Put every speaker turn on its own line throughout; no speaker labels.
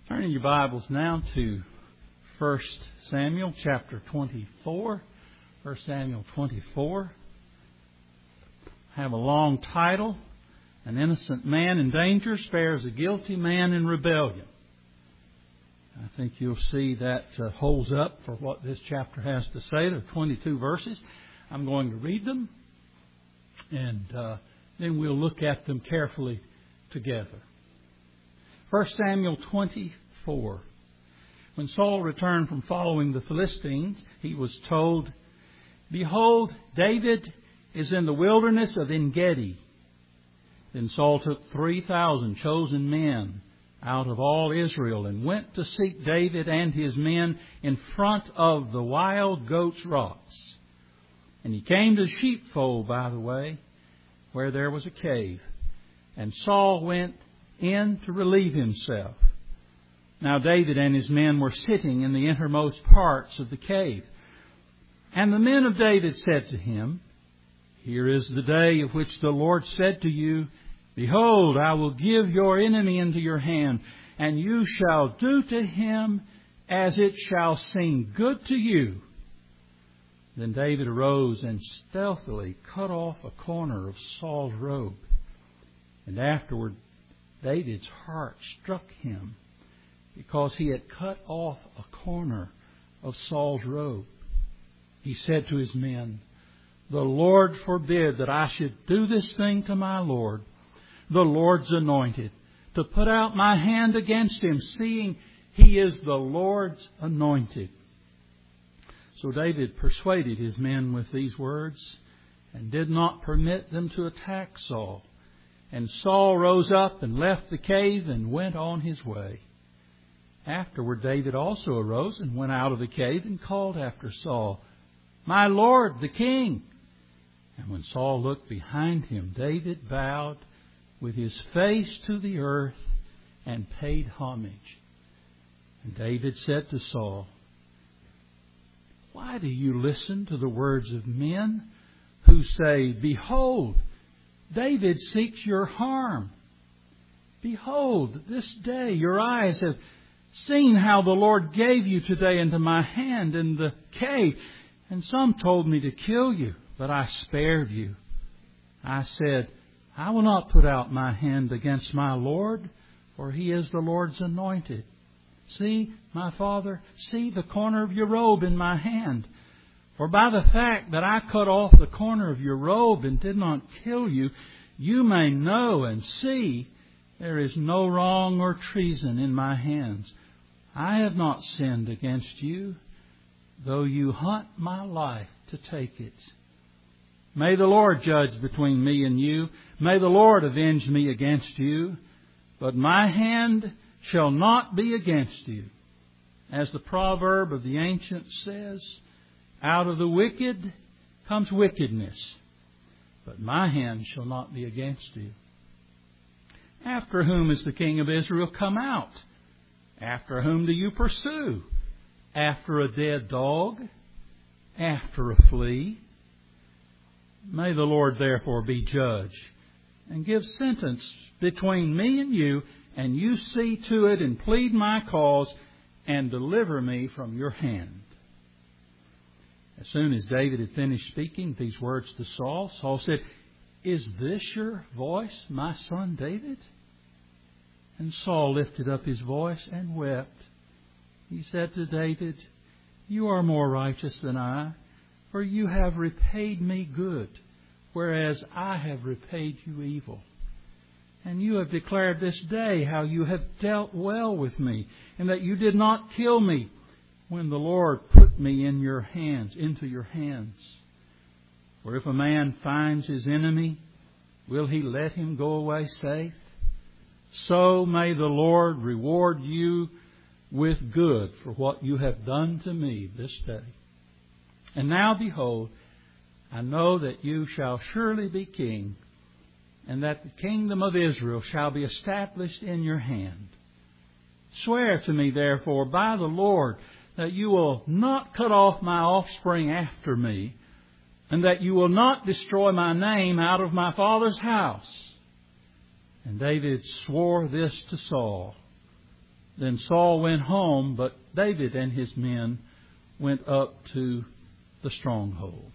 Turning your Bibles now to 1 Samuel chapter 24. 1 Samuel 24. Have a long title. An innocent man in danger spares a guilty man in rebellion. I think you'll see that holds up for what this chapter has to say. There are 22 verses. I'm going to read them, and then we'll look at them carefully together. 1 Samuel 24. When Saul returned from following the Philistines, he was told, "Behold, David is in the wilderness of En-gedi." Then Saul took 3,000 chosen men out of all Israel and went to seek David and his men in front of the wild goats' rocks. And he came to the sheepfold by the way, where there was a cave. And Saul went in to relieve himself. Now David and his men were sitting in the innermost parts of the cave. And the men of David said to him, "Here is the day of which the Lord said to you, Behold, I will give your enemy into your hand, and you shall do to him as it shall seem good to you." Then David arose and stealthily cut off a corner of Saul's robe. And afterward David's heart struck him, because he had cut off a corner of Saul's robe. He said to his men, "The Lord forbid that I should do this thing to my Lord, the Lord's anointed, to put out my hand against him, seeing he is the Lord's anointed." So David persuaded his men with these words, and did not permit them to attack Saul. And Saul rose up and left the cave and went on his way. Afterward David also arose and went out of the cave and called after Saul, "My Lord, the king." And when Saul looked behind him, David bowed with his face to the earth and paid homage. And David said to Saul, "Why do you listen to the words of men who say, Behold, David seeks your harm? Behold, this day your eyes have seen how the Lord gave you today into my hand in the cave. And some told me to kill you, but I spared you. I said, I will not put out my hand against my Lord, for he is the Lord's anointed. See, my father, see the corner of your robe in my hand. For by the fact that I cut off the corner of your robe and did not kill you, you may know and see there is no wrong or treason in my hands. I have not sinned against you, though you hunt my life to take it. May the Lord judge between me and you. May the Lord avenge me against you. But my hand shall not be against you. As the proverb of the ancients says, out of the wicked comes wickedness, but my hand shall not be against you. After whom is the king of Israel come out? After whom do you pursue? After a dead dog? After a flea? May the Lord therefore be judge, and give sentence between me and you see to it and plead my cause, and deliver me from your hand." As soon as David had finished speaking these words to Saul, Saul said, "Is this your voice, my son David?" And Saul lifted up his voice and wept. He said to David, "You are more righteous than I, for you have repaid me good, whereas I have repaid you evil. And you have declared this day how you have dealt well with me, and that you did not kill me when the Lord put me into your hands. For if a man finds his enemy, will he let him go away safe? So may the Lord reward you with good for what you have done to me this day. And now behold, I know that you shall surely be king, and that the kingdom of Israel shall be established in your hand. Swear to me, therefore, by the Lord, that you will not cut off my offspring after me, and that you will not destroy my name out of my father's house." And David swore this to Saul. Then Saul went home, but David and his men went up to the stronghold.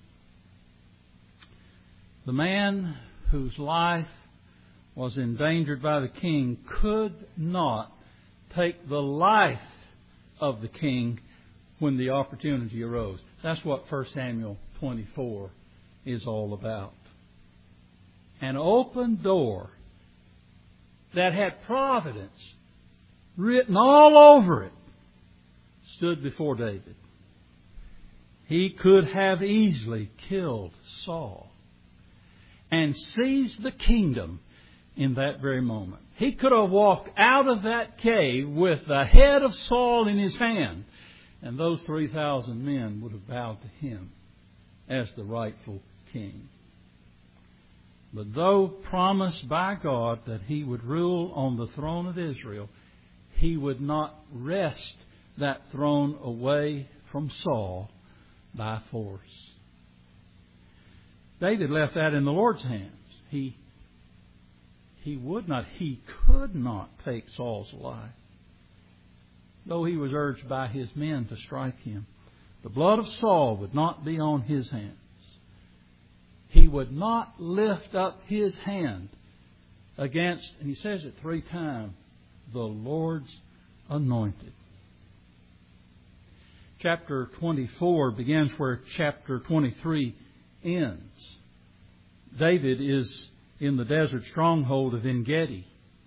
The man whose life was endangered by the king could not take the life of the king when the opportunity arose. That's what 1 Samuel 24 is all about. An open door that had providence written all over it stood before David. He could have easily killed Saul and seized the kingdom in that very moment. He could have walked out of that cave with the head of Saul in his hand, and those 3,000 men would have bowed to him as the rightful king. But though promised by God that he would rule on the throne of Israel, he would not wrest that throne away from Saul by force. David left that in the Lord's hands. He could not take Saul's life, though he was urged by his men to strike him. The blood of Saul would not be on his hands. He would not lift up his hand against, and he says it 3 times, the Lord's anointed. Chapter 24 begins where chapter 23 ends. David is in the desert stronghold of En-Gedi.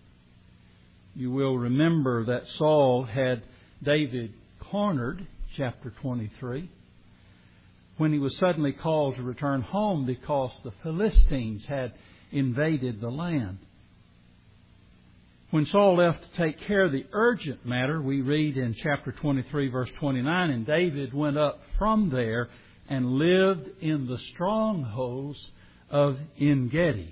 You will remember that Saul had David cornered, chapter 23, when he was suddenly called to return home because the Philistines had invaded the land. When Saul left to take care of the urgent matter, we read in chapter 23, verse 29, and David went up from there and lived in the strongholds of En-Gedi.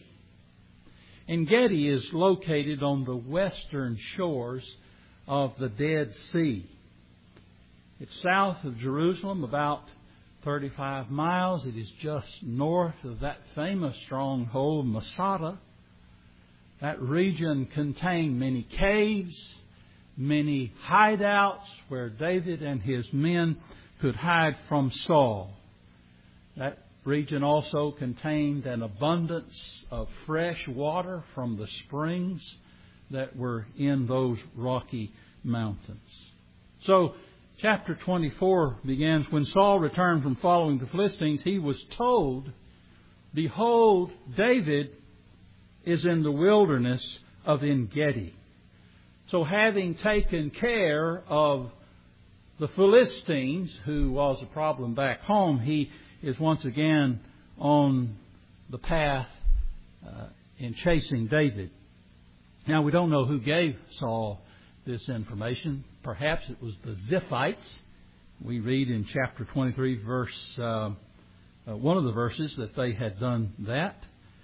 En-Gedi is located on the western shores of the Dead Sea. It's south of Jerusalem, about 35 miles. It is just north of that famous stronghold, Masada. That region contained many caves, many hideouts where David and his men could hide from Saul. That region also contained an abundance of fresh water from the springs that were in those rocky mountains. So, chapter 24 begins, when Saul returned from following the Philistines, he was told, "Behold, David is in the wilderness of En-Gedi." So having taken care of the Philistines, who was a problem back home, he is once again on the path in chasing David. Now, we don't know who gave Saul this information. Perhaps it was the Ziphites. We read in chapter 23, verse one of the verses, that they had done that.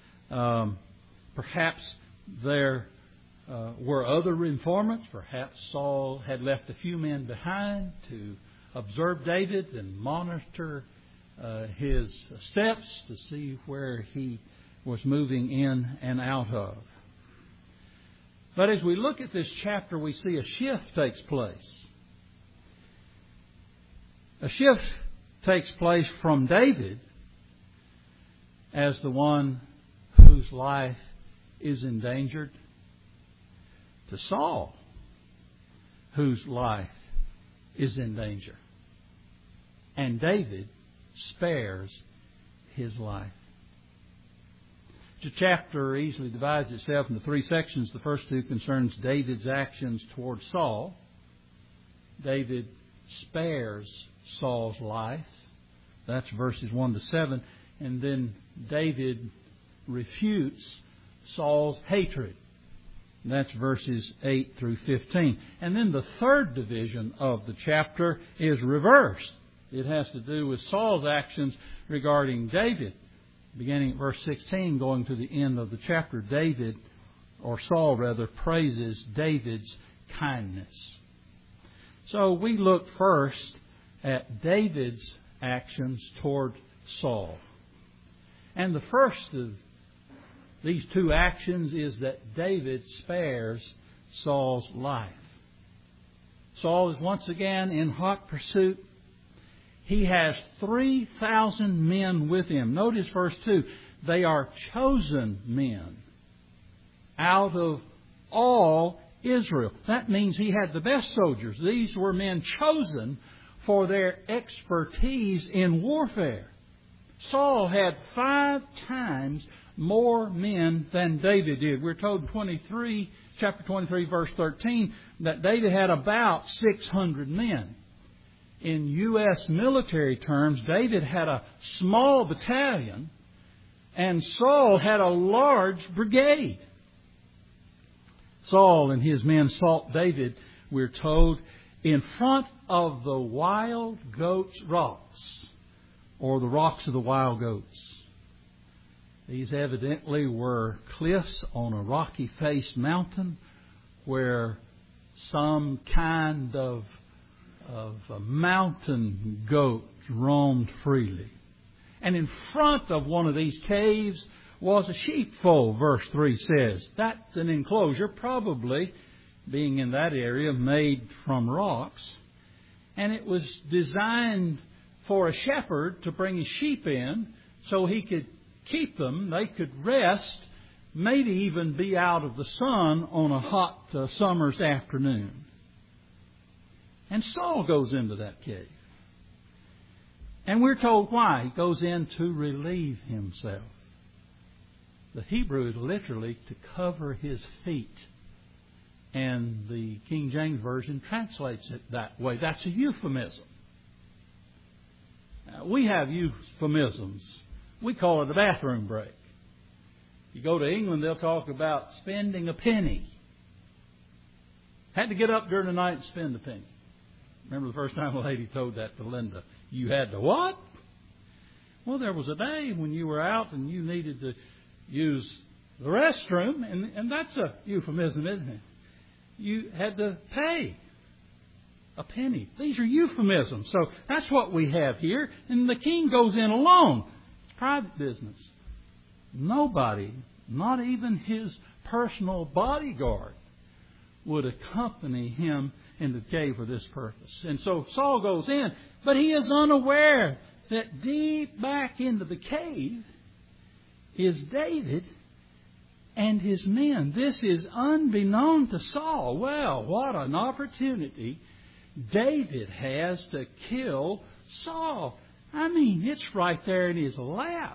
Perhaps there were other informants. Perhaps Saul had left a few men behind to observe David and monitor his steps to see where he was moving in and out of. But as we look at this chapter, we see a shift takes place. A shift takes place from David as the one whose life is endangered to Saul, whose life is in danger. And David spares his life. The chapter easily divides itself into 3 sections. The first 2 concerns David's actions toward Saul. David spares Saul's life. That's verses 1 to 7. And then David refutes Saul's hatred. That's verses 8 through 15. And then the third division of the chapter is reversed. It has to do with Saul's actions regarding David. Beginning at verse 16, going to the end of the chapter, David, or Saul rather, praises David's kindness. So we look first at David's actions toward Saul. And the first of these 2 actions is that David spares Saul's life. Saul is once again in hot pursuit. He has 3,000 men with him. Notice verse 2. They are chosen men out of all Israel. That means he had the best soldiers. These were men chosen for their expertise in warfare. Saul had 5 times more men than David did. We're told in chapter 23, verse 13, that David had about 600 men. In U.S. military terms, David had a small battalion, and Saul had a large brigade. Saul and his men sought David, we're told, in front of the Wild Goats Rocks, or the Rocks of the Wild Goats. These evidently were cliffs on a rocky-faced mountain where some kind of a mountain goat roamed freely. And in front of one of these caves was a sheepfold, verse 3 says. That's an enclosure, probably, being in that area, made from rocks. And it was designed for a shepherd to bring his sheep in so he could keep them. They could rest, maybe even be out of the sun on a hot summer's afternoon. And Saul goes into that cave. And we're told why. He goes in to relieve himself. The Hebrew is literally to cover his feet. And the King James Version translates it that way. That's a euphemism. We have euphemisms. We call it a bathroom break. You go to England, they'll talk about spending a penny. Had to get up during the night and spend a penny. Remember the first time a lady told that to Linda. You had to what? Well, there was a day when you were out and you needed to use the restroom, and that's a euphemism, isn't it? You had to pay a penny. These are euphemisms. So that's what we have here. And the king goes in alone. It's private business. Nobody, not even his personal bodyguard, would accompany him in the cave for this purpose. And so Saul goes in, but he is unaware that deep back into the cave is David and his men. This is unbeknown to Saul. Well, what an opportunity David has to kill Saul. I mean, it's right there in his lap.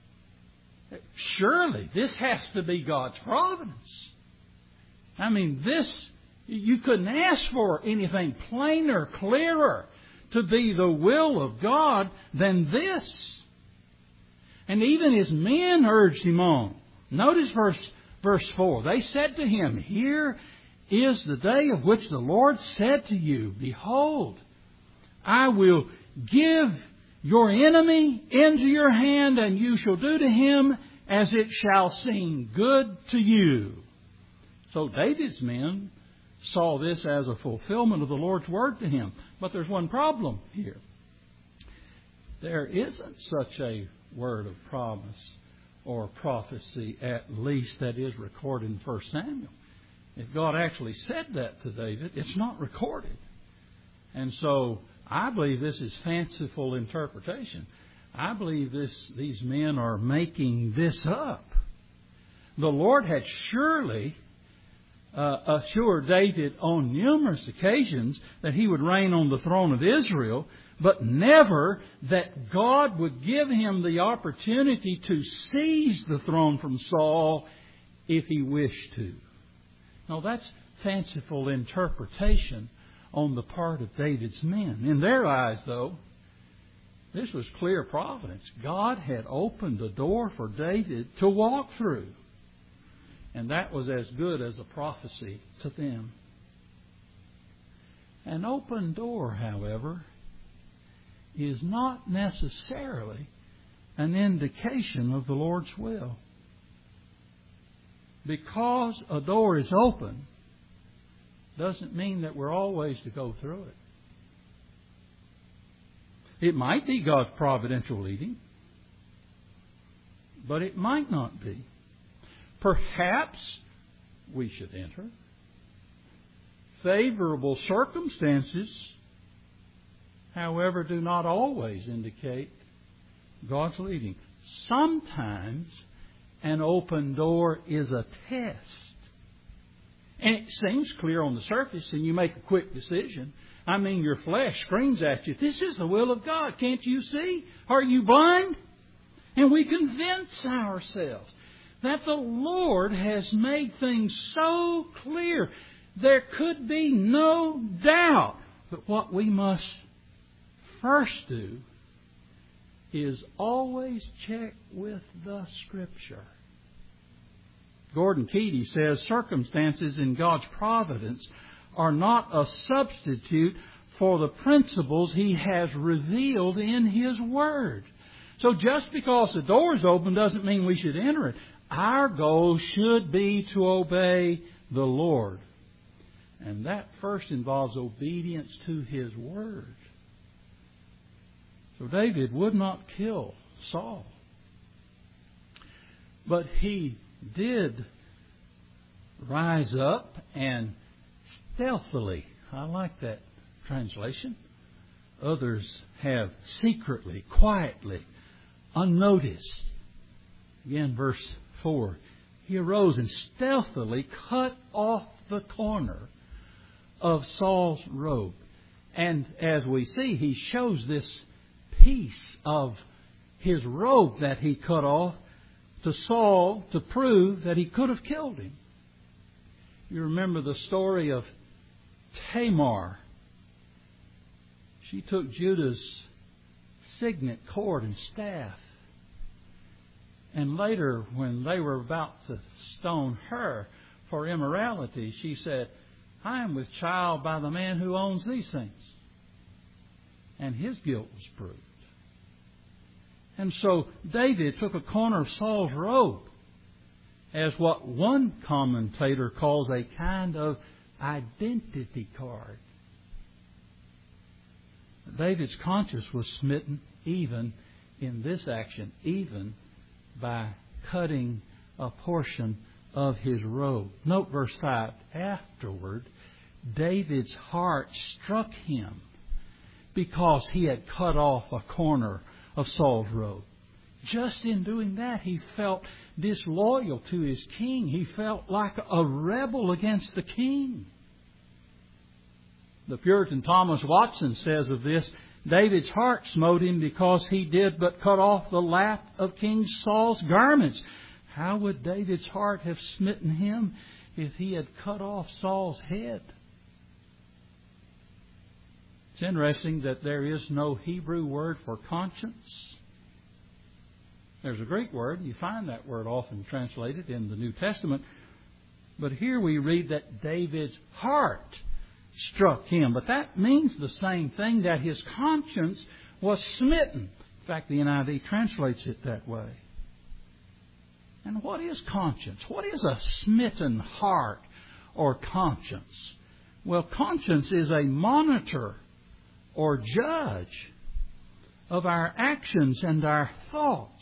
Surely this has to be God's providence. I mean, this, you couldn't ask for anything plainer, clearer to be the will of God than this. And even his men urged him on. Notice verse 4. They said to him, "Here is the day of which the Lord said to you, Behold, I will give your enemy into your hand, and you shall do to him as it shall seem good to you." So David's men saw this as a fulfillment of the Lord's word to him. But there's one problem here. There isn't such a word of promise or prophecy, at least that is recorded in 1 Samuel. If God actually said that to David, it's not recorded. And so I believe this is fanciful interpretation. I believe these men are making this up. The Lord had surely assured David on numerous occasions that he would reign on the throne of Israel, but never that God would give him the opportunity to seize the throne from Saul if he wished to. Now that's fanciful interpretation on the part of David's men. In their eyes, though, this was clear providence. God had opened a door for David to walk through. And that was as good as a prophecy to them. An open door, however, is not necessarily an indication of the Lord's will. Because a door is open doesn't mean that we're always to go through it. It might be God's providential leading, but it might not be. Perhaps we should enter. Favorable circumstances, however, do not always indicate God's leading. Sometimes an open door is a test. And it seems clear on the surface and you make a quick decision. I mean, your flesh screams at you, this is the will of God. Can't you see? Are you blind? And we convince ourselves that the Lord has made things so clear. There could be no doubt. But what we must first do is always check with the Scripture. Gordon Keady says circumstances in God's providence are not a substitute for the principles He has revealed in His Word. So just because the door is open doesn't mean we should enter it. Our goal should be to obey the Lord. And that first involves obedience to His Word. So David would not kill Saul. But he did rise up and stealthily, I like that translation. Others have secretly, quietly, unnoticed. Again, verse 4. He arose and stealthily cut off the corner of Saul's robe. And as we see, he shows this piece of his robe that he cut off to Saul to prove that he could have killed him. You remember the story of Tamar. She took Judah's signet cord and staff. And later, when they were about to stone her for immorality, she said, I am with child by the man who owns these things. And his guilt was proved. And so David took a corner of Saul's robe as what one commentator calls a kind of identity card. David's conscience was smitten even in this action, even by cutting a portion of his robe. Note verse 5. Afterward, David's heart struck him because he had cut off a corner of Saul's robe. Just in doing that, he felt disloyal to his king. He felt like a rebel against the king. The Puritan Thomas Watson says of this, David's heart smote him because he did but cut off the lap of King Saul's garments. How would David's heart have smitten him if he had cut off Saul's head? It's interesting that there is no Hebrew word for conscience. There's a Greek word. You find that word often translated in the New Testament. But here we read that David's heart struck him. But that means the same thing, that his conscience was smitten. In fact, the NIV translates it that way. And what is conscience? What is a smitten heart or conscience? Well, conscience is a monitor or judge of our actions and our thoughts.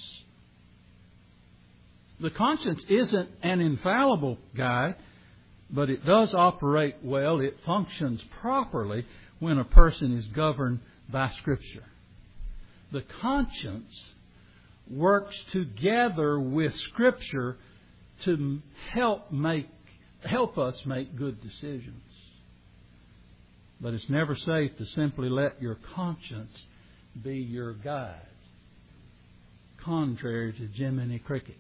The conscience isn't an infallible guide, but it does operate well. It functions properly when a person is governed by Scripture. The conscience works together with Scripture to help us make good decisions. But it's never safe to simply let your conscience be your guide, contrary to Jiminy Cricket.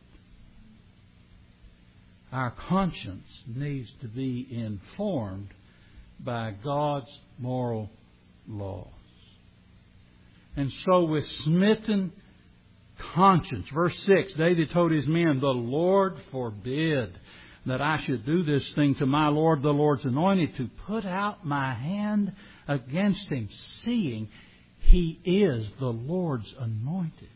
Our conscience needs to be informed by God's moral laws. And so with smitten conscience, verse 6, David told his men, the Lord forbid that I should do this thing to my Lord, the Lord's anointed, to put out my hand against him, seeing he is the Lord's anointed.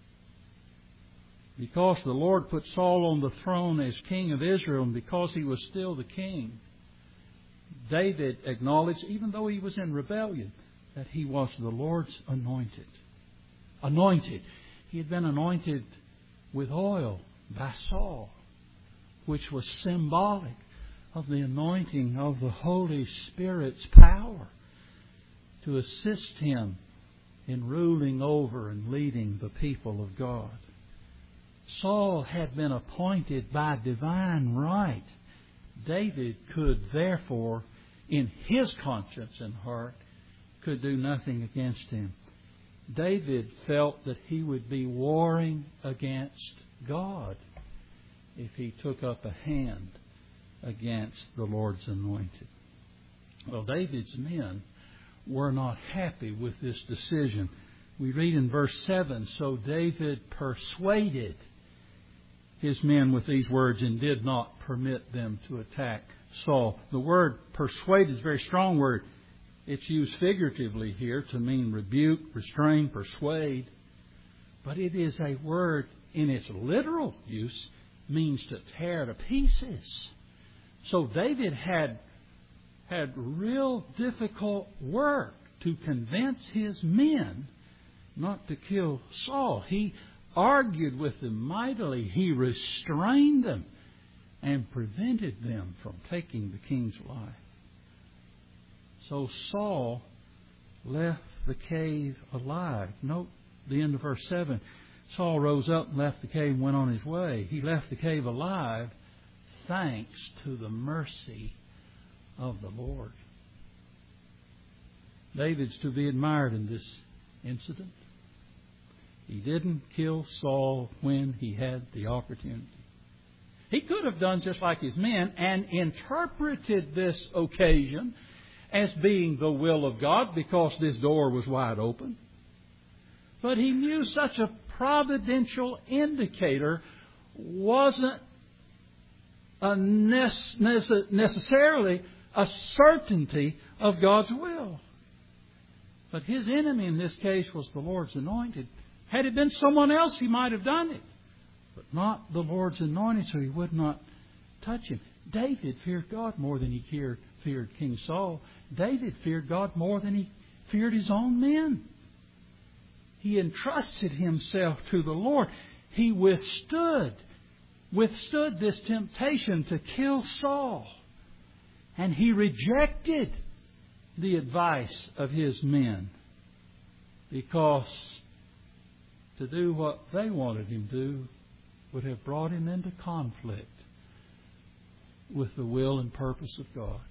Because the Lord put Saul on the throne as king of Israel, and because he was still the king, David acknowledged, even though he was in rebellion, that he was the Lord's anointed. Anointed. He had been anointed with oil by Saul, which was symbolic of the anointing of the Holy Spirit's power to assist him in ruling over and leading the people of God. Saul had been appointed by divine right. David could therefore, in his conscience and heart, could do nothing against him. David felt that he would be warring against God if he took up a hand against the Lord's anointed. Well, David's men were not happy with this decision. We read in verse 7, "So David persuaded his men with these words and did not permit them to attack Saul." The word persuade is a very strong word. It's used figuratively here to mean rebuke, restrain, persuade. But it is a word in its literal use means to tear to pieces. So David had real difficult work to convince his men not to kill Saul. He argued with them mightily. He restrained them and prevented them from taking the king's life. So Saul left the cave alive. Note the end of verse 7. Saul rose up and left the cave and went on his way. He left the cave alive thanks to the mercy of the Lord. David's to be admired in this incident. He didn't kill Saul when he had the opportunity. He could have done just like his men and interpreted this occasion as being the will of God because this door was wide open. But he knew such a providential indicator wasn't necessarily a certainty of God's will. But his enemy in this case was the Lord's anointed. Had it been someone else, he might have done it. But not the Lord's anointed, so he would not touch him. David feared God more than he feared King Saul. David feared God more than he feared his own men. He entrusted himself to the Lord. He withstood this temptation to kill Saul. And he rejected the advice of his men because to do what they wanted him to do would have brought him into conflict with the will and purpose of God.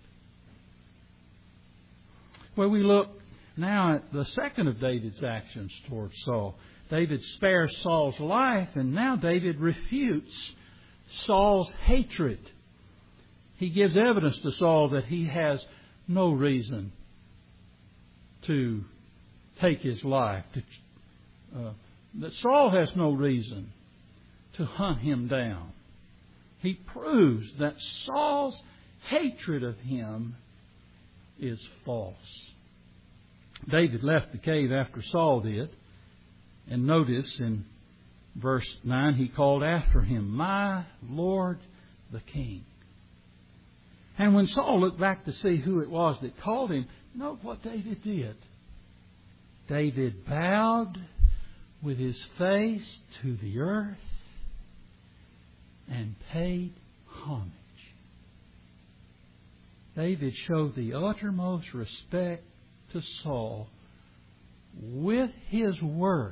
Well, we look now at the second of David's actions towards Saul. David spares Saul's life, and now David refutes Saul's hatred. He gives evidence to Saul that he has no reason to take his life. That Saul has no reason to hunt him down. He proves that Saul's hatred of him is false. David left the cave after Saul did. And notice in verse 9, he called after him, "My Lord the King." And when Saul looked back to see who it was that called him, note what David did. David bowed with his face to the earth and paid homage. David showed the uttermost respect to Saul with his words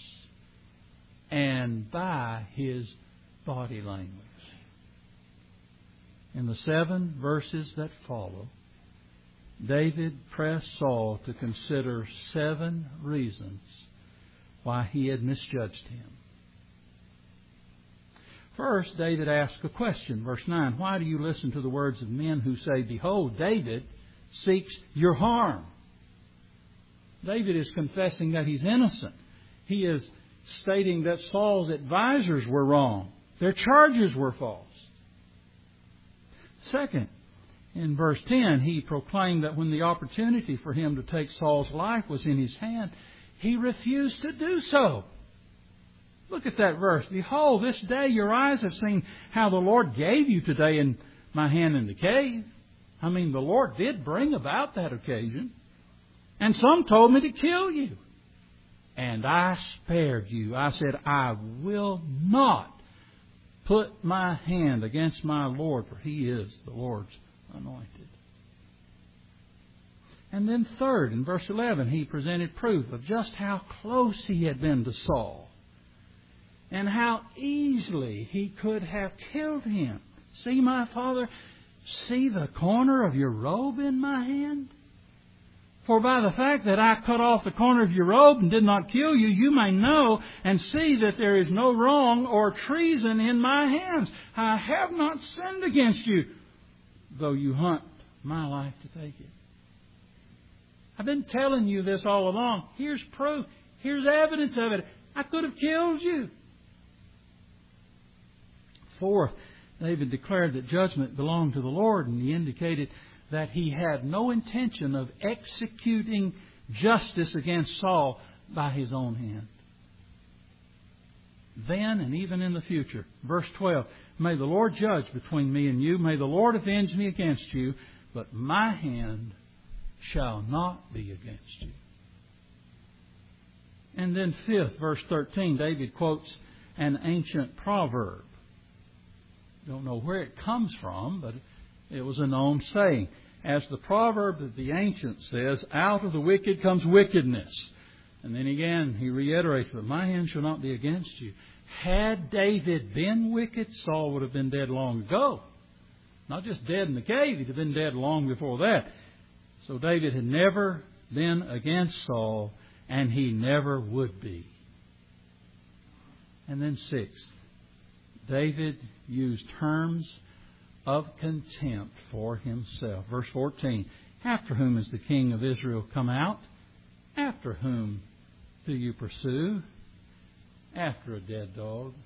and by his body language. In the 7 verses that follow, David pressed Saul to consider 7 reasons why he had misjudged him. First, David asked a question. Verse 9, "Why do you listen to the words of men who say, 'Behold, David seeks your harm'?" David is confessing that he's innocent. He is stating that Saul's advisors were wrong. Their charges were false. Second, in verse 10, he proclaimed that when the opportunity for him to take Saul's life was in his hand, he refused to do so. Look at that verse. "Behold, this day your eyes have seen how the Lord gave you today in my hand in the cave." I mean, the Lord did bring about that occasion. "And some told me to kill you. And I spared you. I said, I will not put my hand against my Lord, for He is the Lord's anointed. And then third, in verse 11, he presented proof of just how close he had been to Saul and how easily he could have killed him. See, my father, see the corner of your robe in my hand? For by the fact that I cut off the corner of your robe and did not kill you, you may know and see that there is no wrong or treason in my hands. I have not sinned against you, though you hunt my life to take it. I've been telling you this all along. Here's proof. Here's evidence of it. I could have killed you. Fourth, David declared that judgment belonged to the Lord, and he indicated that he had no intention of executing justice against Saul by his own hand. Then and even in the future. Verse 12, may the Lord judge between me and you. May the Lord avenge me against you, but my hand shall not be against you. And then fifth, verse 13, David quotes an ancient proverb. Don't know where it comes from, but it was a known saying. As the proverb of the ancient says, out of the wicked comes wickedness. And then again, he reiterates, but my hand shall not be against you. Had David been wicked, Saul would have been dead long ago. Not just dead in the cave, he'd have been dead long before that. So David had never been against Saul, and he never would be. And then sixth, David used terms of contempt for himself. Verse 14, after whom is the king of Israel come out? After whom do you pursue? After a dead dog?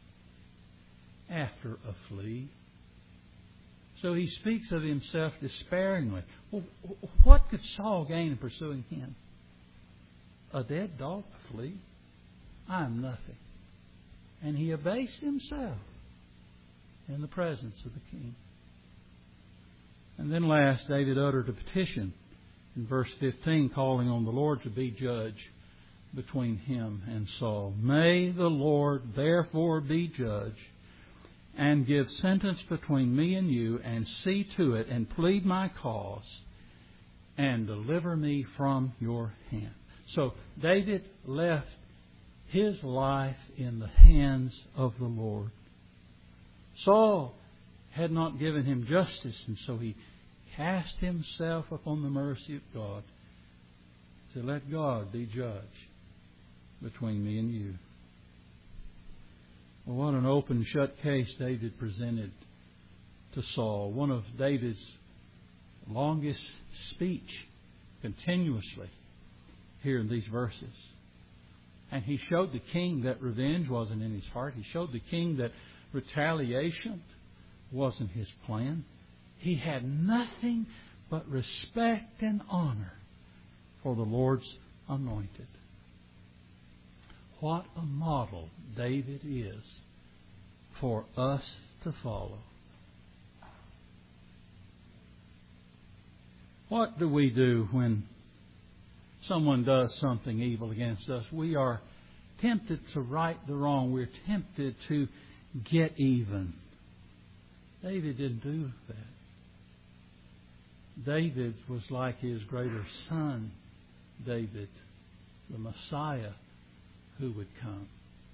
After a flea? So he speaks of himself despairingly. Well, what could Saul gain in pursuing him? A dead dog, a flea? I am nothing. And he abased himself in the presence of the king. And then last, David uttered a petition in verse 15, calling on the Lord to be judge between him and Saul. May the Lord therefore be judge and give sentence between me and you, and see to it, and plead my cause, and deliver me from your hand. So David left his life in the hands of the Lord. Saul had not given him justice, and so he cast himself upon the mercy of God to let God be judge between me and you. Well, what an open shut case David presented to Saul. One of David's longest speech continuously here in these verses. And he showed the king that revenge wasn't in his heart. He showed the king that retaliation wasn't his plan. He had nothing but respect and honor for the Lord's anointed. What a model David is for us to follow. What do we do when someone does something evil against us? We are tempted to right the wrong. We're tempted to get even. David didn't do that. David was like his greater son, David, the Messiah who would come.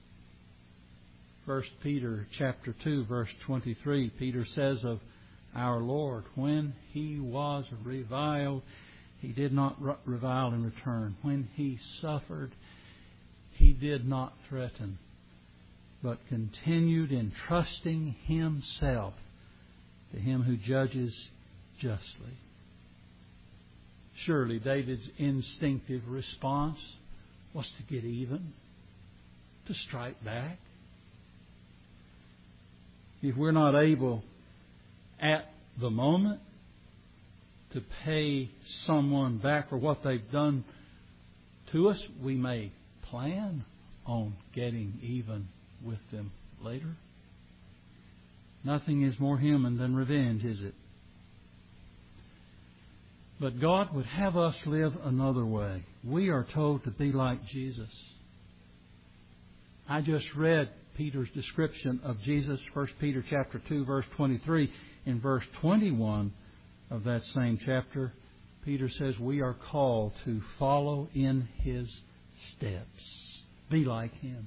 1 Peter chapter 2, verse 23, Peter says of our Lord, when He was reviled, He did not revile in return. When He suffered, He did not threaten, but continued entrusting Himself to Him who judges justly. Surely David's instinctive response was to get even, to strike back. If we're not able at the moment to pay someone back for what they've done to us, we may plan on getting even with them later. Nothing is more human than revenge, is it? But God would have us live another way. We are told to be like Jesus. I just read Peter's description of Jesus, 1 Peter chapter 2, verse 23. In verse 21 of that same chapter, Peter says we are called to follow in His steps. Be like Him.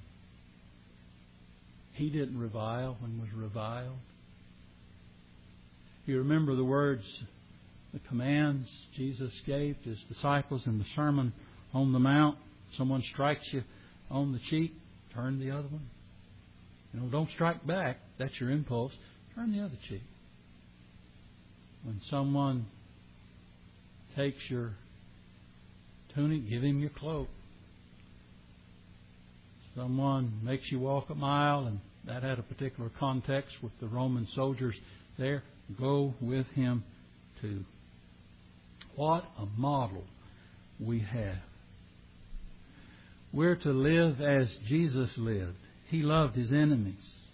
He didn't revile when was reviled. You remember the words, the commands Jesus gave to His disciples in the Sermon on the Mount. Someone strikes you on the cheek, turn the other one. Don't strike back. That's your impulse. Turn the other cheek. When someone takes your tunic, give him your cloak. Someone makes you walk a mile, and that had a particular context with the Roman soldiers there. Go with him too. What a model we have. We're to live as Jesus lived. He loved His enemies.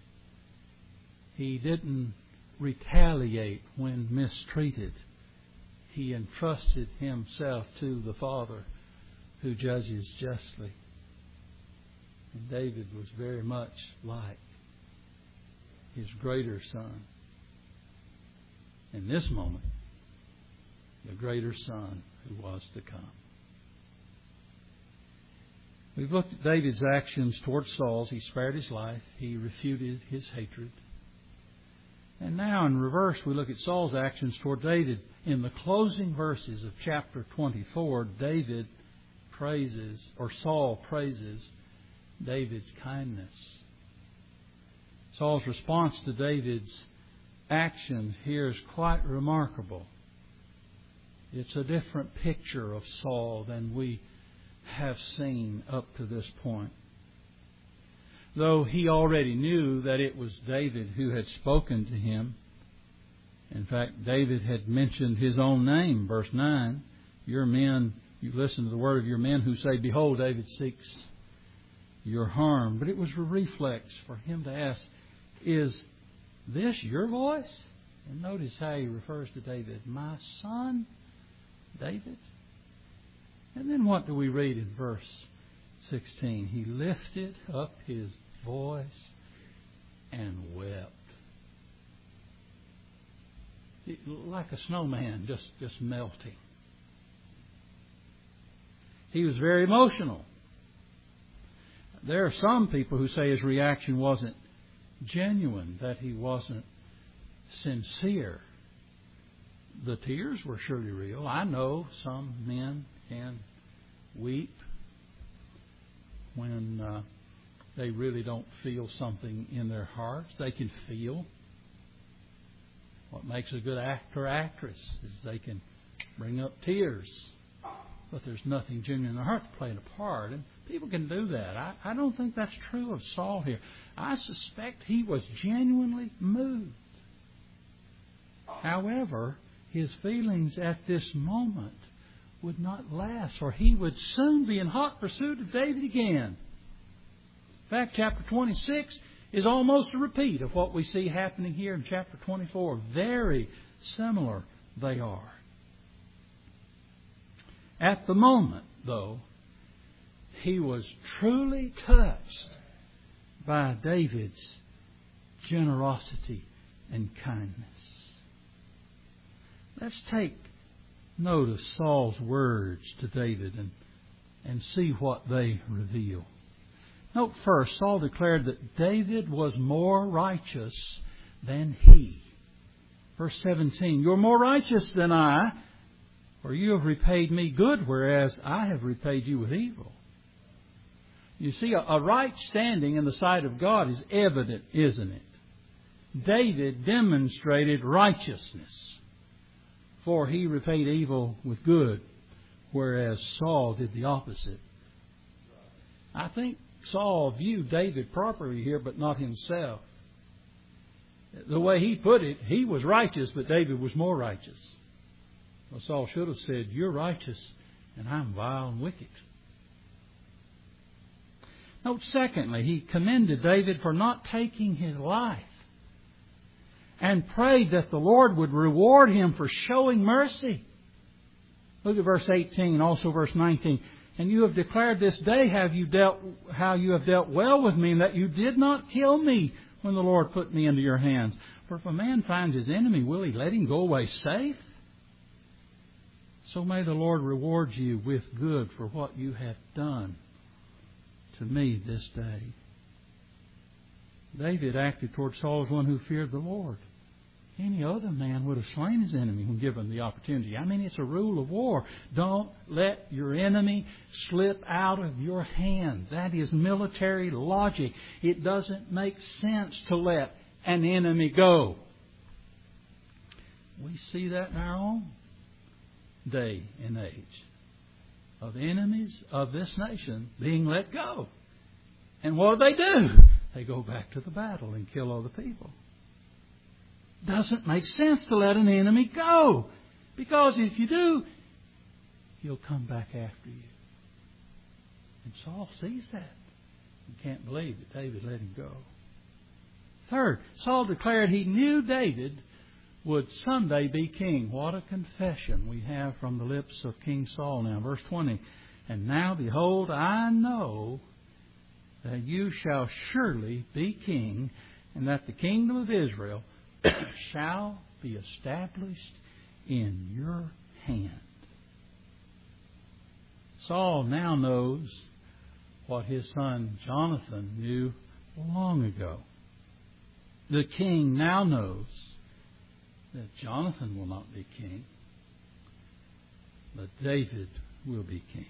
He didn't retaliate when mistreated. He entrusted Himself to the Father who judges justly. And David was very much like his greater son. In this moment, the greater son who was to come. We've looked at David's actions toward Saul's. He spared his life. He refuted his hatred. And now in reverse, we look at Saul's actions toward David. In the closing verses of chapter 24, Saul praises David's kindness. Saul's response to David's actions here is quite remarkable. It's a different picture of Saul than we have seen up to this point. Though he already knew that it was David who had spoken to him. In fact, David had mentioned his own name, verse 9. Your men, you listen to the word of your men who say, behold, David seeks your harm. But it was a reflex for him to ask, is this your voice? And notice how he refers to David, my son, David. And then what do we read in verse 16? He lifted up his voice and wept. Like a snowman just melting. He was very emotional. There are some people who say his reaction wasn't genuine, that he wasn't sincere. The tears were surely real. I know some men can weep when they really don't feel something in their hearts. They can feel. What makes a good actor or actress is they can bring up tears, but there's nothing genuine in their heart to play a part. And people can do that. I don't think that's true of Saul here. I suspect he was genuinely moved. However, his feelings at this moment would not last, for he would soon be in hot pursuit of David again. In fact, chapter 26 is almost a repeat of what we see happening here in chapter 24. Very similar they are. At the moment, though, he was truly touched by David's generosity and kindness. Let's take note of Saul's words to David and see what they reveal. Note first, Saul declared that David was more righteous than he. Verse 17, you're more righteous than I, for you have repaid me good, whereas I have repaid you with evil. You see, a right standing in the sight of God is evident, isn't it? David demonstrated righteousness, for he repaid evil with good, whereas Saul did the opposite. I think Saul viewed David properly here, but not himself. The way he put it, he was righteous, but David was more righteous. Well, Saul should have said, you're righteous, and I'm vile and wicked. Note secondly, he commended David for not taking his life, and prayed that the Lord would reward him for showing mercy. Look at verse 18, also verse 19. And you have declared this day how you have dealt well with me, and that you did not kill me when the Lord put me into your hands. For if a man finds his enemy, will he let him go away safe? So may the Lord reward you with good for what you have done to me this day. David acted toward Saul as one who feared the Lord. Any other man would have slain his enemy when given the opportunity. I mean, it's a rule of war. Don't let your enemy slip out of your hand. That is military logic. It doesn't make sense to let an enemy go. We see that in our own day and age of enemies of this nation being let go. And what do? They go back to the battle and kill other people. Doesn't make sense to let an enemy go. Because if you do, he'll come back after you. And Saul sees that. He can't believe that David let him go. Third, Saul declared he knew David would someday be king. What a confession we have from the lips of King Saul now. Verse 20. And now, behold, I know that you shall surely be king, and that the kingdom of Israel shall be established in your hand. Saul now knows what his son Jonathan knew long ago. The king now knows that Jonathan will not be king, but David will be king.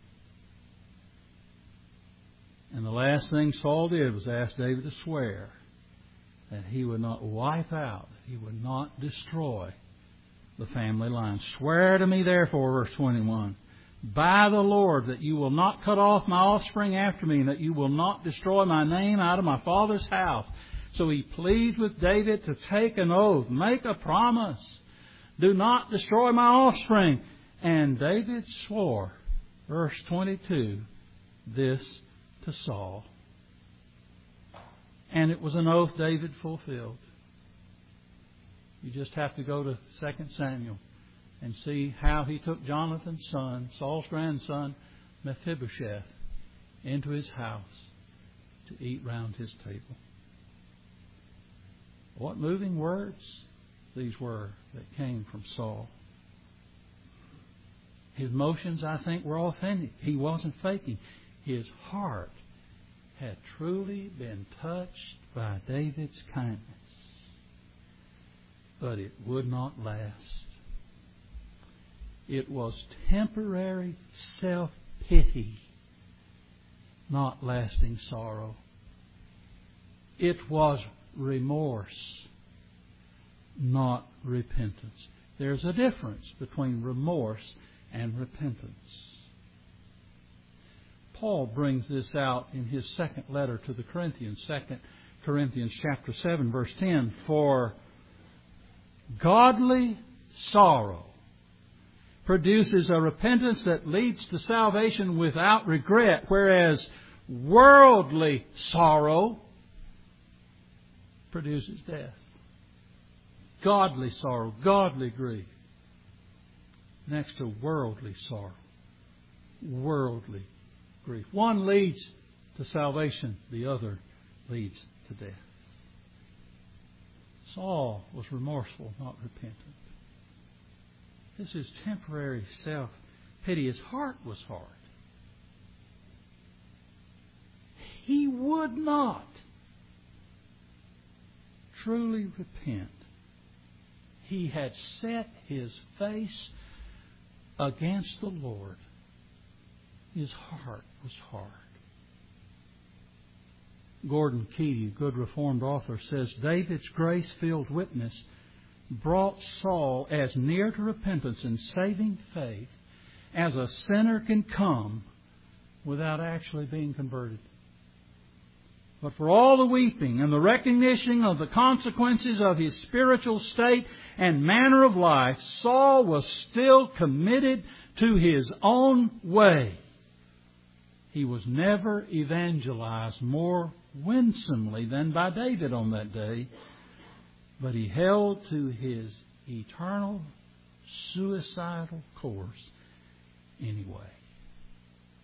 And the last thing Saul did was ask David to swear that he would not wipe out, he would not destroy the family line. Swear to me, therefore, verse 21, by the Lord, that you will not cut off my offspring after me, and that you will not destroy my name out of my father's house. So he pleads with David to take an oath, make a promise. Do not destroy my offspring. And David swore, verse 22, this to Saul. And it was an oath David fulfilled. You just have to go to 2 Samuel and see how he took Jonathan's son, Saul's grandson, Mephibosheth, into his house to eat round his table. What moving words these were that came from Saul. His emotions, I think, were authentic. He wasn't faking. His heart had truly been touched by David's kindness. But it would not last. It was temporary self-pity, not lasting sorrow. It was remorse, not repentance. There's a difference between remorse and repentance. Paul brings this out in his second letter to the Corinthians, 2 Corinthians chapter 7, verse 10. For godly sorrow produces a repentance that leads to salvation without regret, whereas worldly sorrow produces death. Godly sorrow, godly grief, next to worldly sorrow, worldly grief. One leads to salvation, the other leads to death. Saul was remorseful, not repentant. This is temporary self-pity. His heart was hard. He would not truly repent. He had set his face against the Lord. His heart was hard. Gordon Keating, a good Reformed author, says, David's grace-filled witness brought Saul as near to repentance and saving faith as a sinner can come without actually being converted. But for all the weeping and the recognition of the consequences of his spiritual state and manner of life, Saul was still committed to his own way. He was never evangelized more winsomely than by David on that day, but he held to his eternal suicidal course anyway.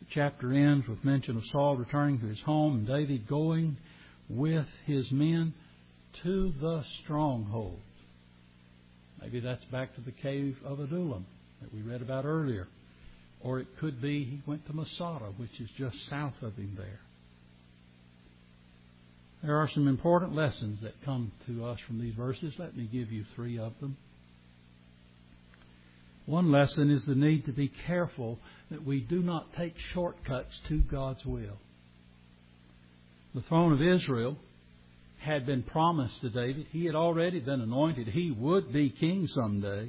The chapter ends with mention of Saul returning to his home and David going with his men to the stronghold. Maybe that's back to the cave of Adullam that we read about earlier. Or it could be he went to Masada, which is just south of him there. There are some important lessons that come to us from these verses. Let me give you 3 of them. One lesson is the need to be careful that we do not take shortcuts to God's will. The throne of Israel had been promised to David. He had already been anointed. He would be king someday.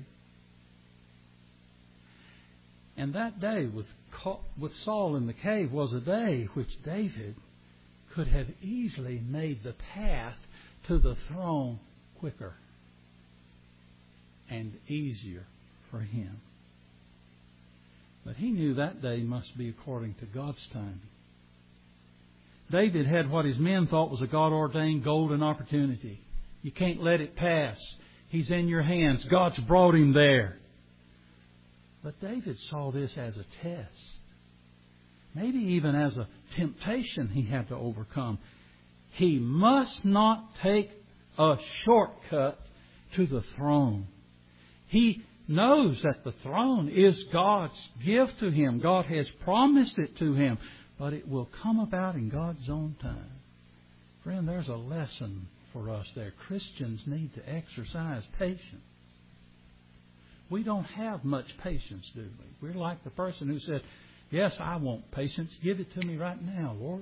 And that day with Saul in the cave was a day which David could have easily made the path to the throne quicker and easier for him. But he knew that day must be according to God's timing. David had what his men thought was a God-ordained golden opportunity. You can't let it pass. He's in your hands. God's brought him there. But David saw this as a test. Maybe even as a temptation he had to overcome. He must not take a shortcut to the throne. He knows that the throne is God's gift to him. God has promised it to him. But it will come about in God's own time. Friend, there's a lesson for us there. Christians need to exercise patience. We don't have much patience, do we? We're like the person who said, yes, I want patience. Give it to me right now, Lord.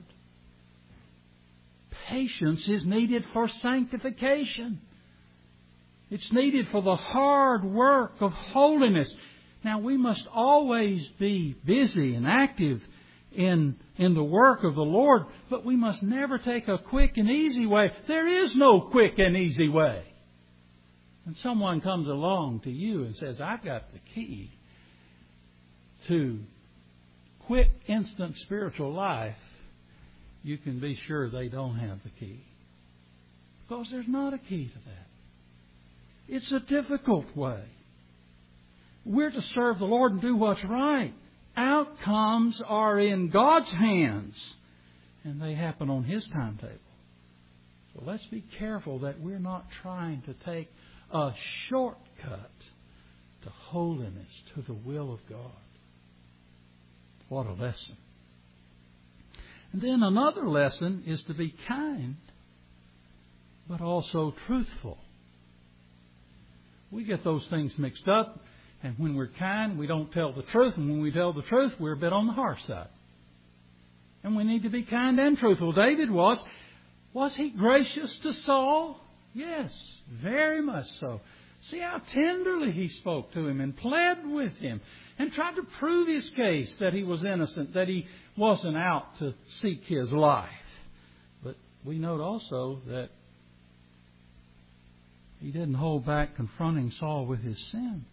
Patience is needed for sanctification. It's needed for the hard work of holiness. Now, we must always be busy and active in the work of the Lord, but we must never take a quick and easy way. There is no quick and easy way. When someone comes along to you and says, I've got the key to quick, instant spiritual life, you can be sure they don't have the key. Because there's not a key to that. It's a difficult way. We're to serve the Lord and do what's right. Outcomes are in God's hands, and they happen on His timetable. So let's be careful that we're not trying to take a shortcut to holiness, to the will of God. What a lesson. And then another lesson is to be kind, but also truthful. We get those things mixed up. And when we're kind, we don't tell the truth. And when we tell the truth, we're a bit on the harsh side. And we need to be kind and truthful. David was. Was he gracious to Saul? Yes, very much so. See how tenderly he spoke to him and pled with him and tried to prove his case that he was innocent, that he wasn't out to seek his life. But we note also that he didn't hold back confronting Saul with his sin.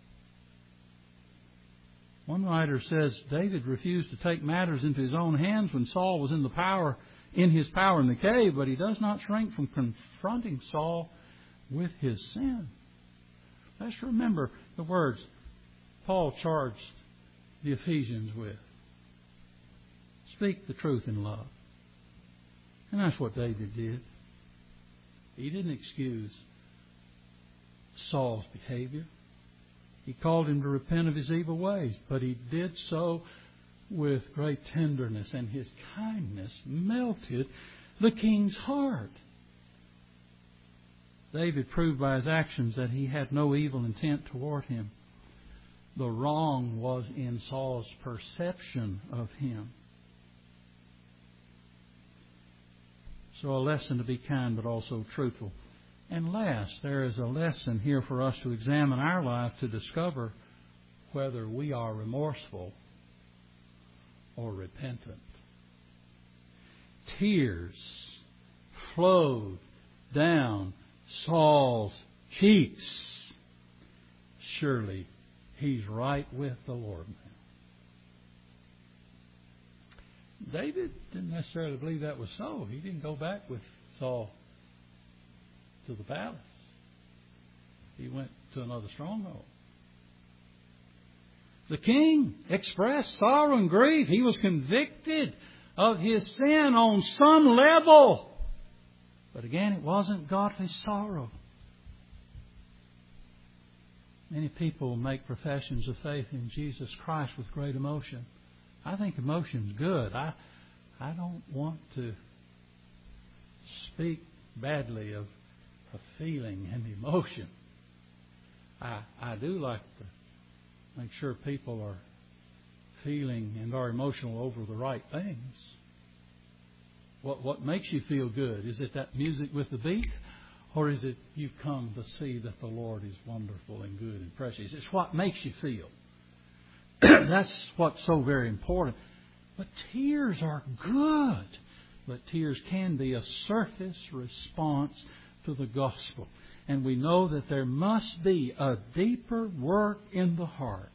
One writer says David refused to take matters into his own hands when Saul was in his power in the cave, but he does not shrink from confronting Saul with his sin. Let's remember the words Paul charged the Ephesians with. Speak the truth in love. And that's what David did. He didn't excuse Saul's behavior. He called him to repent of his evil ways, but he did so with great tenderness, and his kindness melted the king's heart. David proved by his actions that he had no evil intent toward him. The wrong was in Saul's perception of him. So a lesson to be kind but also truthful. And last, there is a lesson here for us to examine our life to discover whether we are remorseful or repentant. Tears flowed down Saul's cheeks. Surely he's right with the Lord now. David didn't necessarily believe that was so. He didn't go back with Saul to the palace. He went to another stronghold. The king expressed sorrow and grief. He was convicted of his sin on some level. But again, it wasn't godly sorrow. Many people make professions of faith in Jesus Christ with great emotion. I think emotion's good. I don't want to speak badly of feeling and emotion. I do like to make sure people are feeling and are emotional over the right things. What makes you feel good? Is it that music with the beat? Or is it you've come to see that the Lord is wonderful and good and precious? It's what makes you feel. That's what's so very important. But tears are good. But tears can be a surface response to the gospel. And we know that there must be a deeper work in the heart.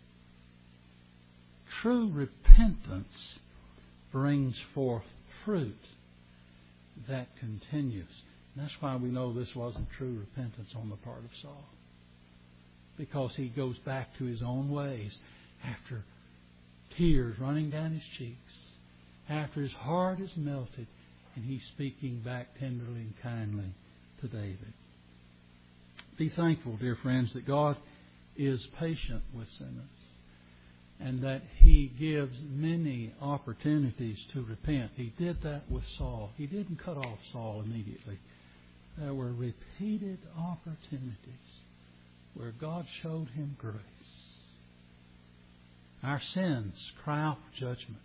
True repentance brings forth fruit that continues. And that's why we know this wasn't true repentance on the part of Saul. Because he goes back to his own ways after tears running down his cheeks, after his heart is melted, and he's speaking back tenderly and kindly to David. Be thankful, dear friends, that God is patient with sinners and that He gives many opportunities to repent. He did that with Saul. He didn't cut off Saul immediately. There were repeated opportunities where God showed him grace. Our sins cry out for judgment,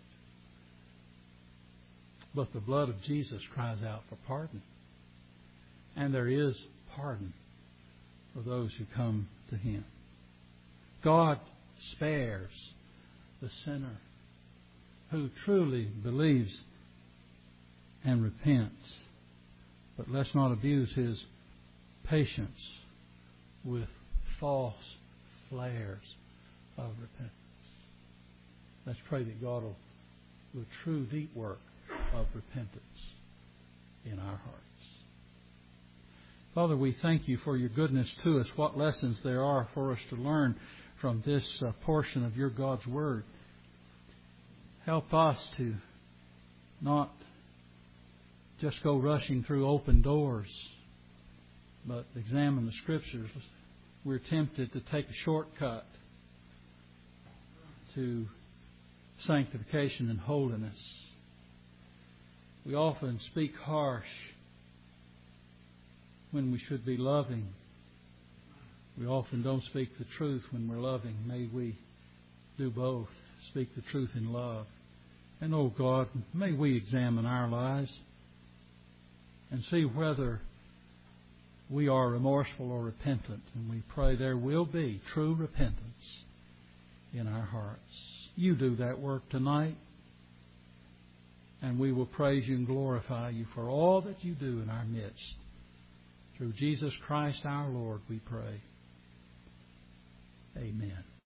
but the blood of Jesus cries out for pardon. And there is pardon for those who come to Him. God spares the sinner who truly believes and repents. But let's not abuse His patience with false flares of repentance. Let's pray that God will do a true deep work of repentance in our hearts. Father, we thank You for Your goodness to us. What lessons there are for us to learn from this portion of Your God's Word. Help us to not just go rushing through open doors, but examine the Scriptures. We're tempted to take a shortcut to sanctification and holiness. We often speak harsh when we should be loving. We often don't speak the truth when we're loving. May we do both. Speak the truth in love. And, oh God, may we examine our lives and see whether we are remorseful or repentant. And we pray there will be true repentance in our hearts. You do that work tonight. And we will praise You and glorify You for all that You do in our midst. Through Jesus Christ our Lord we pray. Amen.